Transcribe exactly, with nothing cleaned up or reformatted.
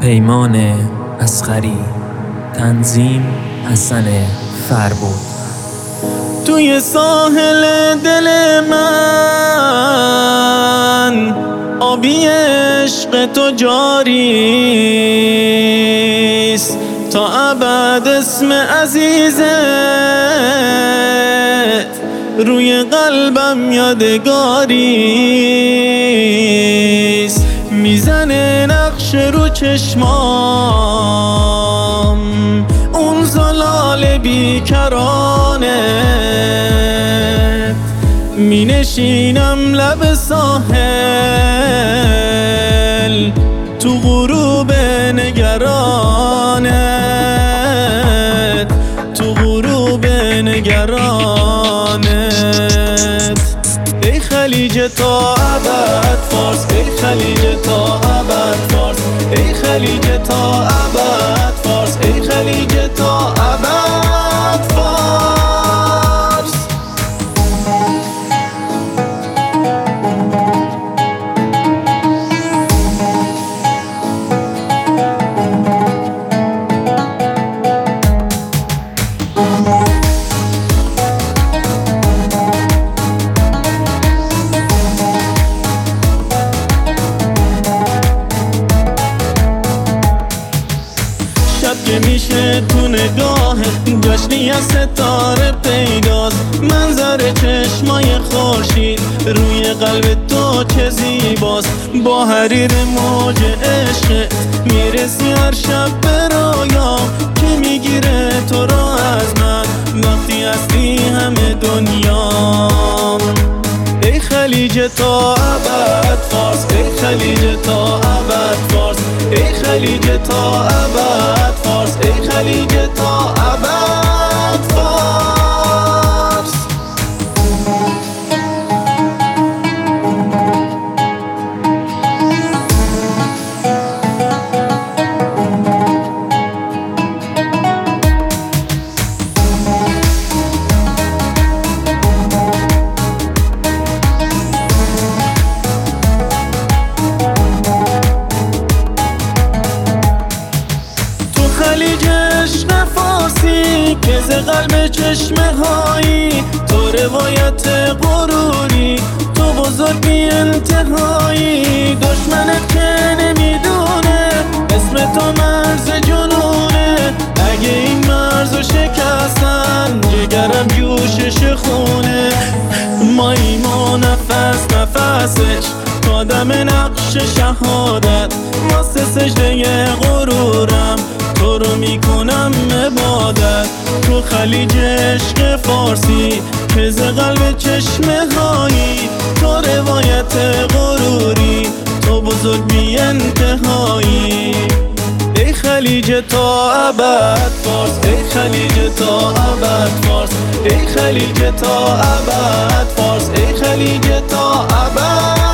پیمان اصغری، تنظیم حسن فربود. توی ساحل دل من آبی عشق تو جاریست، تا ابد اسم عزیزت روی قلبم یادگاریست. میزنه نقش رو چشمام اون زلال بیکرانه، می نشینم لب ساحل تو غروب نگرانت، تو غروب نگرانت. ای خلیج تا ابد فارس، ای خلیج تا ابد فارس، ای خلیج تا ابد فارس، ای خلیج تا ابد فارس. که میشه تو نگاه جشنی از ستاره پیداست، منظر چشمای خورشید روی قلب تو چه زیباست. با حریر موج عشق میرسی هر شب به رویام، که میگیره تو رو از من وقتی هستی همه دنیام. ای خلیج تا ابد فارس، ای خلیج تا ابد فارس، ای خلیج تا ابد فارس، ای خلیج تا ابد فارس. خلیج عشق فارسی که ز قلب چشمه هایی، تو روایت غروری، تو بزرگ بی انتهایی. دشمنت که نمیدونه اسم تو مرز جنونه، اگه این مرزو شکستن جگرم جوشش خونه. ماییم و نفس نفسش قدم نقش شهادت، واسه سجده غرورم تو رو میکنم عبادت. تو خلیج عشق فارسی که ز قلب چشمه هایی، تو روایت غروری، تو بزرگ بی انتهایی. ای خلیج تا ابد فارس، ای خلیج تا ابد فارس، ای خلیج تا ابد فارس، ای خلیج تا ابد